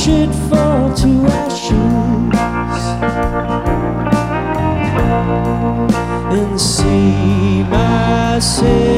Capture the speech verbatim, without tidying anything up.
watch it fall to ashes and see myself